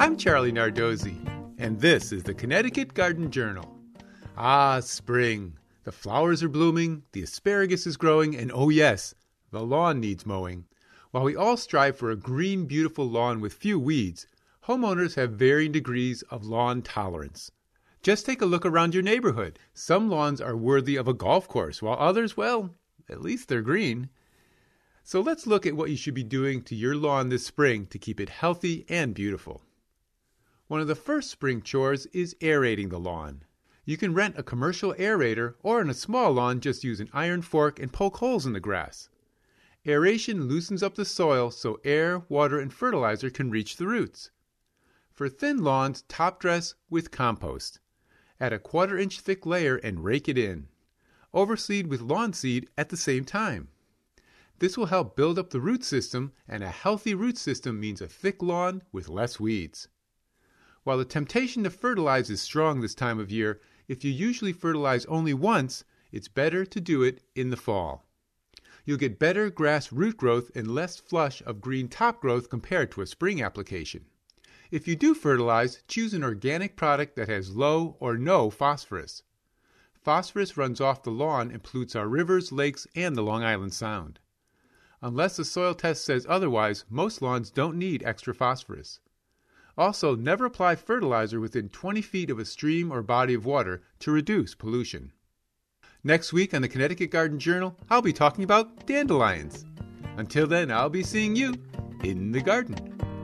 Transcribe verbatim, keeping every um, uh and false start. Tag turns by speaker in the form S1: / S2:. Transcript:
S1: I'm Charlie Nardozzi, and this is the Connecticut Garden Journal. Ah, spring. The flowers are blooming, the asparagus is growing, and oh yes, the lawn needs mowing. While we all strive for a green, beautiful lawn with few weeds, homeowners have varying degrees of lawn tolerance. Just take a look around your neighborhood. Some lawns are worthy of a golf course, while others, well, at least they're green. So let's look at what you should be doing to your lawn this spring to keep it healthy and beautiful. One of the first spring chores is aerating the lawn. You can rent a commercial aerator, or in a small lawn just use an iron fork and poke holes in the grass. Aeration loosens up the soil so air, water, and fertilizer can reach the roots. For thin lawns, top dress with compost. Add a quarter inch thick layer and rake it in. Overseed with lawn seed at the same time. This will help build up the root system, and a healthy root system means a thick lawn with less weeds. While the temptation to fertilize is strong this time of year, if you usually fertilize only once, it's better to do it in the fall. You'll get better grass root growth and less flush of green top growth compared to a spring application. If you do fertilize, choose an organic product that has low or no phosphorus. Phosphorus runs off the lawn and pollutes our rivers, lakes, and the Long Island Sound. Unless the soil test says otherwise, most lawns don't need extra phosphorus. Also, never apply fertilizer within twenty feet of a stream or body of water to reduce pollution. Next week on the Connecticut Garden Journal, I'll be talking about dandelions. Until then, I'll be seeing you in the garden.